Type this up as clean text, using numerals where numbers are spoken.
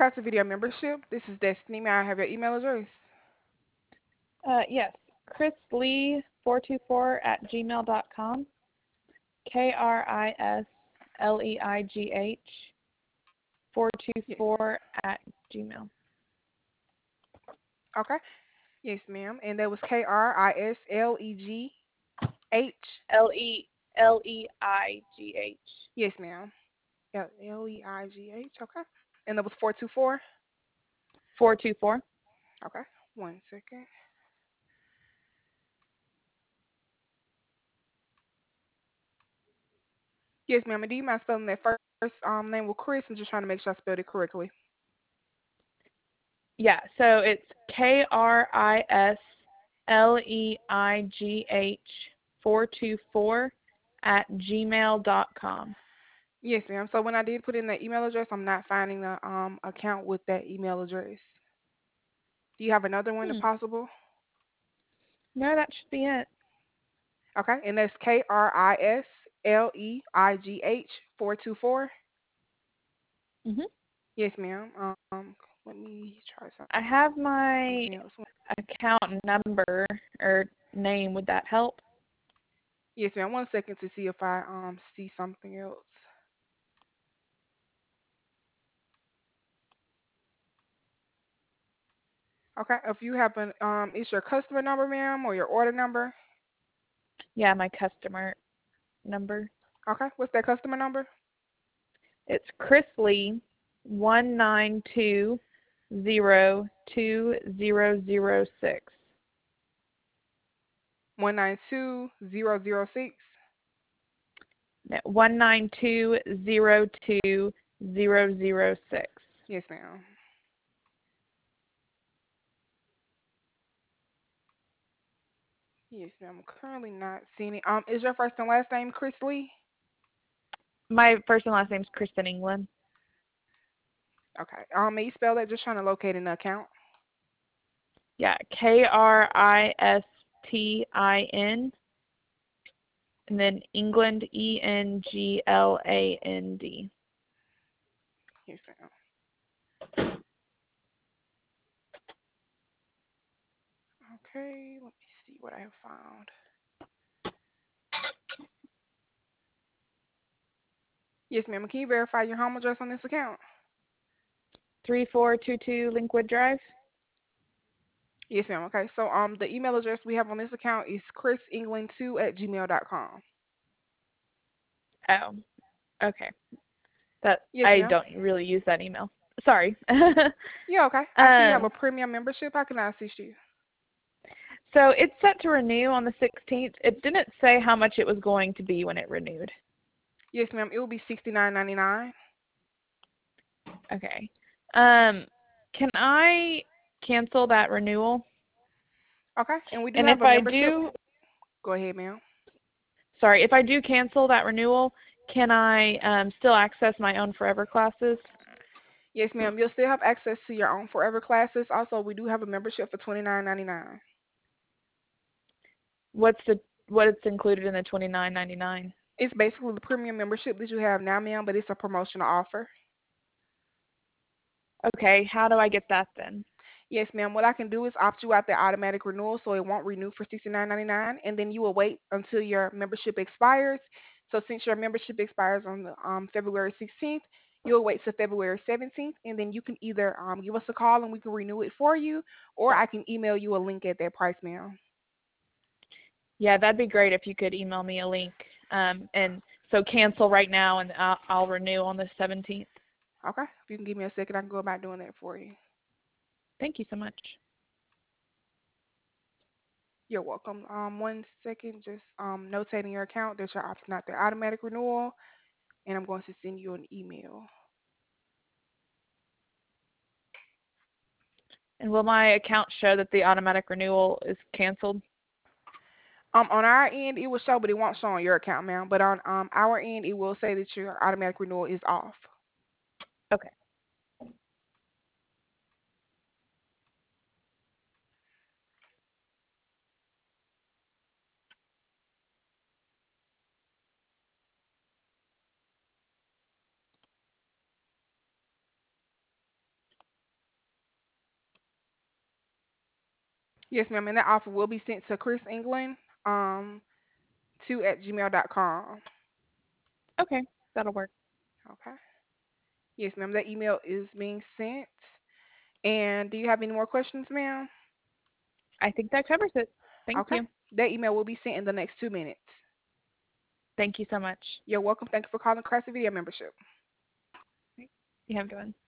Crafted Video membership. This is Destiny. May I have your email address? Yes, chrisleigh424@gmail.com. KRISLEIGH Yes. 424 at Gmail. Okay. Yes, ma'am. And that was KRISLEGH. LEIGH. Yes, ma'am. Leigh. Okay. And that was 424. 424. Okay. One second. Yes, ma'am. And do you mind spelling that first name with Chris? I'm just trying to make sure I spelled it correctly. Yeah, so it's KRISLEIGH 424 at gmail.com. Yes, ma'am. So when I did put in the email address, I'm not finding the account with that email address. Do you have another one if Hmm. possible? No, that should be it. Okay, and that's KRISLEIGH 424. hmm Yes, ma'am. Let me try I have something my else. account number or name. Would that help? Yes, ma'am. 1 second to see if I see something else. Okay, if you happen is your customer number, ma'am, or your order number? Yeah, my customer number. Okay, what's that customer number? It's Chris Lee 192020006. 192006. 192020006. Yes, ma'am. Yes, ma'am. I'm currently not seeing it. Is your first and last name Chris Lee? My first and last name is Kristen England. Okay. May you spell that? Just trying to locate in the account. Yeah, KRISTIN, and then England, ENGLAND. Yes, ma'am. Okay, let me see what I have found. Yes, ma'am. Can you verify your home address on this account? 3422 Linkwood Drive. Yes, ma'am. Okay. So the email address we have on this account is chrisengland2@gmail.com. Oh, okay. That Yes, I ma'am. don't really use that email. Sorry. Yeah, okay. I see you have a um, premium membership. How can I assist you? so it's set to renew on the 16th. It didn't say how much it was going to be when it renewed. Yes, ma'am. It will be $69.99. Okay. Um, can I cancel that renewal? Okay. And we do And have if a I membership. do, Go ahead, ma'am. sorry, if I do cancel that renewal, can I still access my own Forever classes? Yes, ma'am. You'll still have access to your own Forever classes. Also, we do have a membership for $29.99. What's the what it's included in the $29.99? It's basically the premium membership that you have now, ma'am, but it's a promotional offer. Okay, how do I get that then? Yes, ma'am. What I can do is opt you out the automatic renewal so it won't renew for $69.99, and then you will wait until your membership expires. So since your membership expires on the February 16th, you'll wait till February 17th, and then you can either give us a call and we can renew it for you, or I can email you a link at that price, ma'am. Yeah, that'd be great if you could email me a link. And so cancel right now, and I'll renew on the 17th. Okay? If you can give me a second, I can go about doing that for you. Thank you so much. You're welcome. 1 second, just notating your account that you're opting out the automatic renewal, and I'm going to send you an email. And will my account show that the automatic renewal is canceled? On our end, it will show, but it won't show on your account, ma'am. But on our end, it will say that your automatic renewal is off. Okay. Yes, ma'am. And that offer will be sent to Chris England, 2 at gmail.com. Okay, that'll work. Okay. Yes, ma'am. That email is being sent. And do you have any more questions, ma'am? I think that covers it. Thank Okay. you. That email will be sent in the next 2 minutes. Thank you so much. You're welcome. Thank you for calling Classic Video Membership. You have a good one.